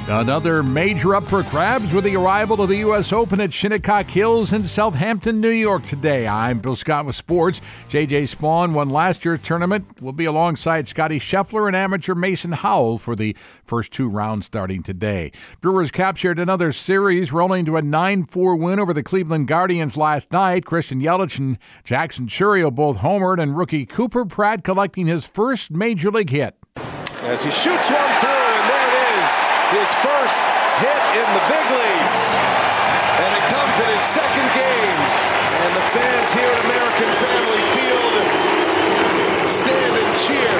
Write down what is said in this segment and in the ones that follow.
Another major up for grabs with the arrival of the U.S. Open at Shinnecock Hills in Southampton, New York today. I'm Bill Scott with sports. J.J. Spawn won last year's tournament. Will be alongside Scotty Scheffler and amateur Mason Howell for the first two rounds starting today. Brewers captured another series, rolling to a 9-4 win over the Cleveland Guardians last night. Christian Yelich and Jackson Chourio both homered, and rookie Cooper Pratt collecting his first major league hit. As he shoots one through, and there it is. His first hit in the big leagues. And it comes in his second game. And the fans here at American Family Field stand and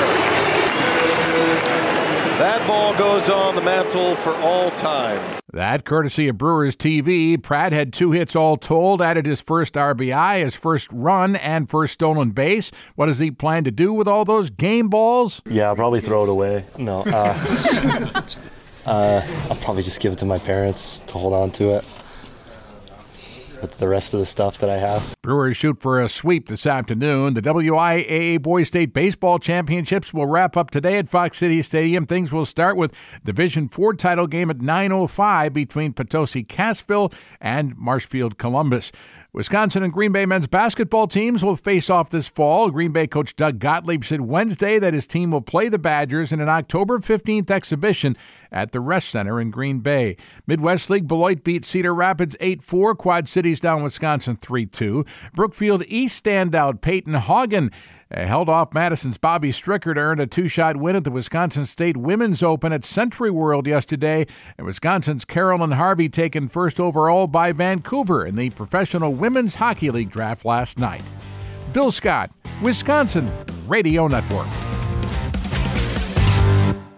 cheer. That ball goes on the mantle for all time. That courtesy of Brewers TV. Pratt had 2 hits all told, added his first RBI, his first run, and first stolen base. What does he plan to do with all those game balls? Yeah, I'll probably throw it away. No, I'll probably just give it to my parents to hold on to it with the rest of the stuff that I have. Brewers shoot for a sweep this afternoon. The WIAA Boys State Baseball Championships will wrap up today at Fox City Stadium. Things will start with Division IV title game at 9:05 between Potosi-Cassville and Marshfield Columbus. Wisconsin and Green Bay men's basketball teams will face off this fall. Green Bay coach Doug Gottlieb said Wednesday that his team will play the Badgers in an October 15th exhibition at the Resch Center in Green Bay. Midwest League, Beloit beat Cedar Rapids 8-4. Quad Cities down Wisconsin 3-2. Brookfield East standout Peyton Haugen held off Madison's Bobby Stricker to earn a 2-shot win at the Wisconsin State Women's Open at Century World yesterday. And Wisconsin's Carolyn Harvey taken first overall by Vancouver in the Professional Women's Hockey League draft last night. Bill Scott, Wisconsin Radio Network.